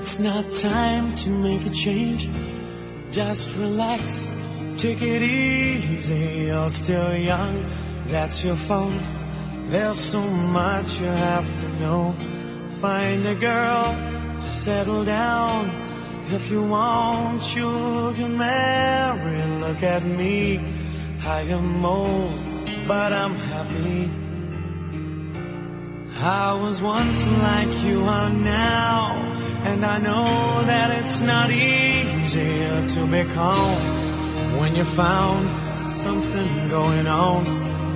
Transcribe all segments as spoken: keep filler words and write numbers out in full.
It's not time to make a change. Just relax, take it easy. You're still young, that's your fault. There's so much you have to know. Find a girl, settle down. If you want, you can marry. Look at me, I am old, but I'm happy. I was once like you are now, and I know that it's not easy to be calm when you found something going on.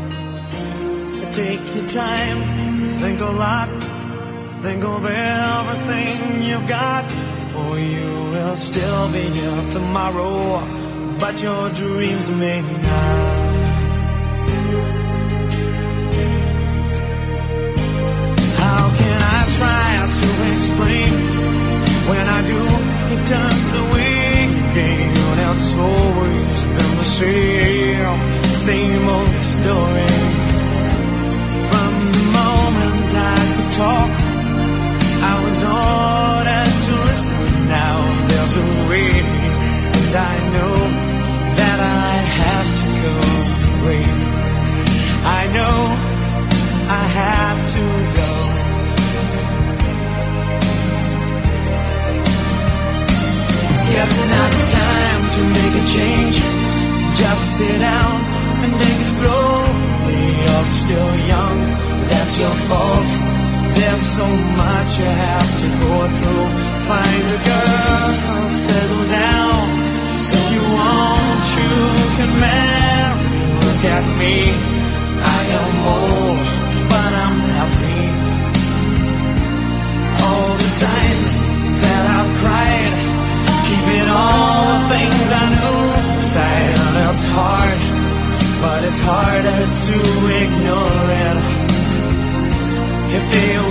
Take your time, think a lot, think of everything you've got. For you will still be here tomorrow, but your dreams may not. How can I try to explain? When I do, it turns away again. It's always been the same, same old story. From the moment I could talk, I was ordered to listen. Now there's a way, and I know that I have to go away. I know I have to go. It's not time to make a change. Just sit down and take it slowly. You're still young, that's your fault. There's so much you have to go through. Find a girl, settle down. So you want, you can marry. Look at me, I am old, but I'm happy. All the times that I've cried, keeping all the things I knew inside. It's hard, but it's harder to ignore it. If they